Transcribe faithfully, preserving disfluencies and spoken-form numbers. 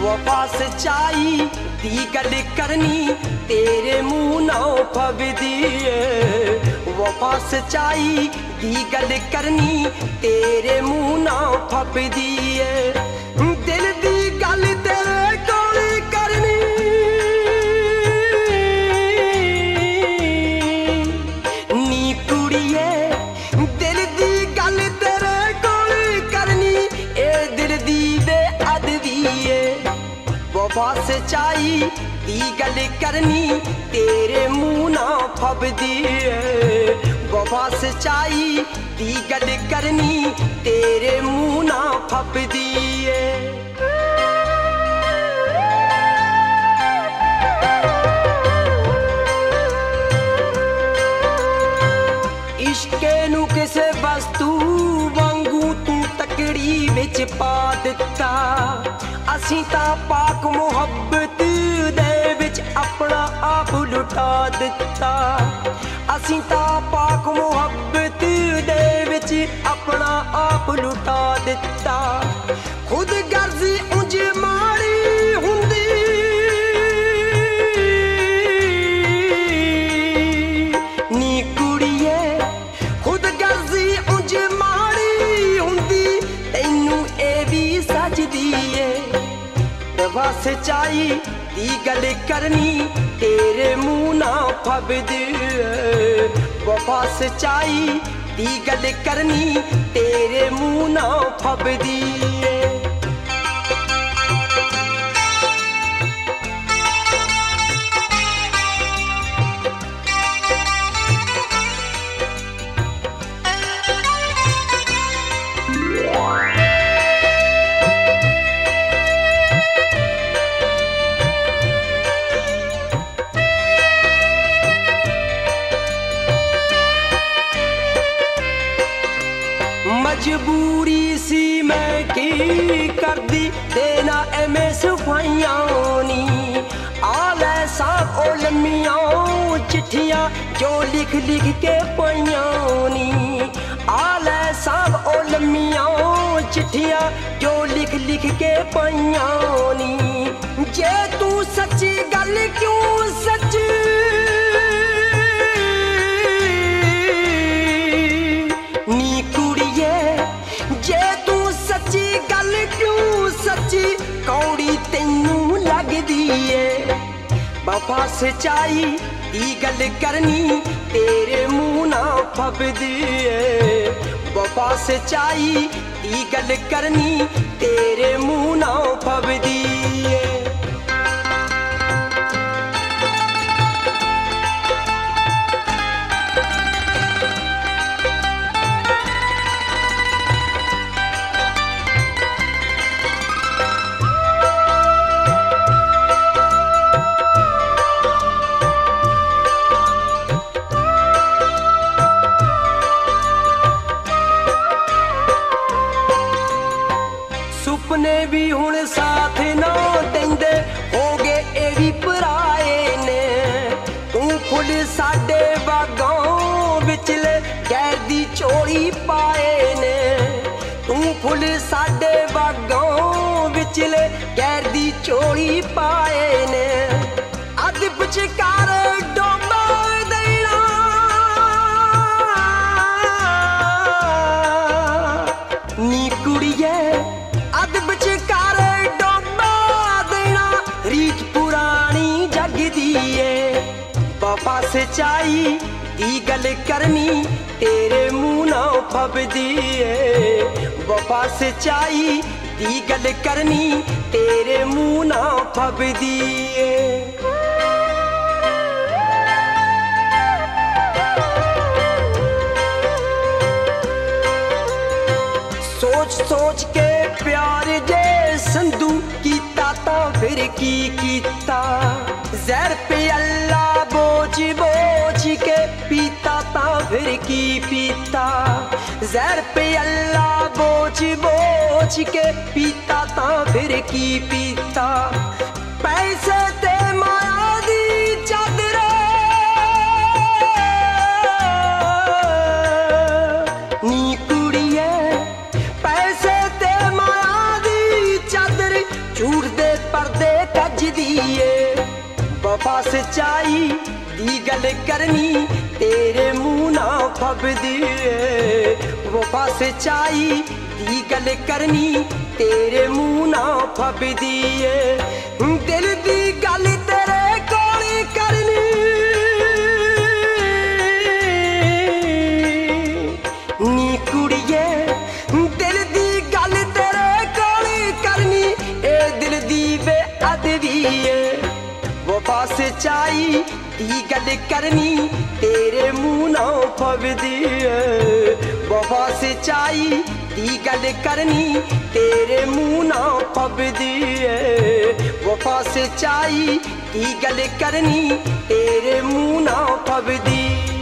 वफा सच्चाई दी गल करनी तेरे मुंह ना फबदी है। वफा सच्चाई दी गल करनी तेरे मुंह ना फबदी है। दिल दी गल तेरे कोल करनी नी कुड़िए, दिल दी गल तेरे कोल करनी ए दिल दी बेअदबी है। वफा सच्चाई दी गल करनी तेरे मुंह ना फबदी है। वफा सच्चाई दी गल करनी तेरे मुंह ना फबदी है। इश्के नू किसे वस्तु वांगू तू तकड़ी विच पा दिता। असीं तां पाक मुहब्बत दे विच अपना आप लुटा दिता। असीं तां पाक मुहब्बत दे विच अपना आप लुटा दिता। खुद गर्जी उंज माड़ी हुंदी नी कुड़िए, खुद गर्जी उंज माड़ी हुंदी तैनू ए भी सजदी है। वफा सच्चाई दी गल करनी तेरे मुंह ना फबदी है। वफा सच्चाई दी गल करनी तेरे मुंह ना फबदी है। मजबूरी सी मैं की कर दी देना एमे सफाइयां नी। आले साहब ओ लम्मियां चिट्ठियां जो लिख लिख के पाइयां नी। आले साहब ओ लम्मियां चिट्ठियां जो लिख लिख के पाइयां नी। जे तू सच्ची गल क्यों सच्ची नी कुड़िए, जे तू सच्ची गल क्यों सच्ची कौड़ी तैनू लगदी है। वफा सच्चाई दी गल करनी तेरे मुंह ना फबदी है। वफा सच्चाई दी गल करनी तेरे मुंह ना फबदी है। सुपने भी हुण साथ ना देंदे हो गए ए भी पराए ने। तू फुल साडे बागों विचले गैर दी चोरी पाए ने। तू फुल साडे बागों विचले गैर दी चोरी पाए ने। अद विचकार डोबा देना नी कुड़िए, अद विचकार डोबा देना रीत पुरानी जगदी है। वफा सच्चाई दी गल करनी तेरे मुंह ना फबदी है। वफा सच्चाई दी गल करनी तेरे मुंह ना फबदी है। सोच सोच के प्यार जे संधू कीता ता फिर की कीता। जहर पे अल्लाह बोझ बोझ के पीता ता फिर की पीता। जहर पे अल्लाह बोझ बोझ के पीता ता फिर की पीता। पैसे ते माया दी चादर नी कुड़िए, पैसे ते माया दी चादर झूठ दे वफा सच्चाई दी गल करनी तेरे मुंह ना फबदी वफा सच्चाई दी गल करनी तेरे मुंह ना फबदी दिल दी गल तेरे कोल करनी नी कुड़िए दिल दी गल तेरे कोल करनी ए दिल दी बेअदबी वफा सच्चाई दी गल करनी तेरे मुंह ना फबदी वफा सच्चाई दी गल करनी तेरे मुंह ना फबदी वफा सच्चाई दी गल करनी तेरे मुंह ना फबदी।